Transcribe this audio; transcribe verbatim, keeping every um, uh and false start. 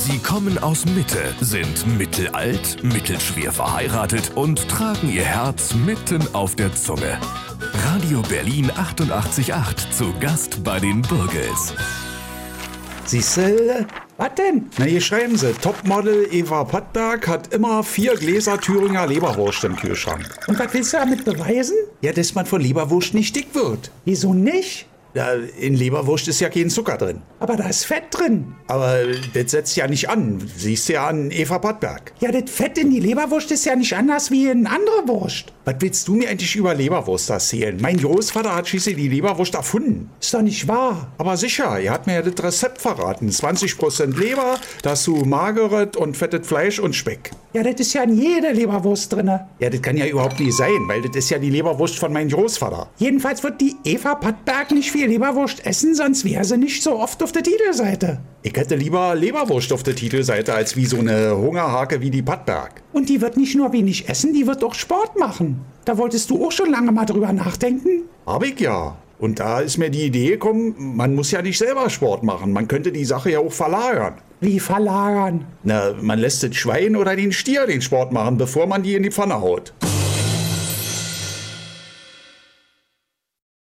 Sie kommen aus Mitte, sind mittelalt, mittelschwer verheiratet und tragen ihr Herz mitten auf der Zunge. Radio Berlin achtundachtzig Komma acht zu Gast bei den Burgels. Siehste, Was denn? na hier schreiben sie, Topmodel Eva Pottberg hat immer vier Gläser Thüringer Leberwurst im Kühlschrank. Und was willst du damit beweisen? Ja, dass man von Leberwurst nicht dick wird. Wieso nicht? Ja, in Leberwurst ist ja kein Zucker drin. Aber da ist Fett drin. Aber das setzt ja nicht an. Siehst du ja an Eva Pottberg. Ja, das Fett in die Leberwurst ist ja nicht anders wie in andere Wurst. Was willst du mir eigentlich über Leberwurst erzählen? Mein Großvater hat schließlich die Leberwurst erfunden. Ist doch nicht wahr. Aber sicher, er hat mir ja das Rezept verraten. zwanzig Prozent Leber, dazu mageres und fettes Fleisch und Speck. Ja, das ist ja in jeder Leberwurst drinne. Ja, das kann ja überhaupt nicht sein, weil das ist ja die Leberwurst von meinem Großvater. Jedenfalls wird die Eva Pottberg nicht viel Leberwurst essen, sonst wäre sie nicht so oft auf der Titelseite. Ich hätte lieber Leberwurst auf der Titelseite als wie so eine Hungerhake wie die Pottberg. Und die wird nicht nur wenig essen, die wird auch Sport machen. Da wolltest du auch schon lange mal drüber nachdenken? Hab ich ja. Und da ist mir die Idee gekommen, man muss ja nicht selber Sport machen. Man könnte die Sache ja auch verlagern. Wie verlagern? Na, man lässt das Schwein oder den Stier den Sport machen, bevor man die in die Pfanne haut.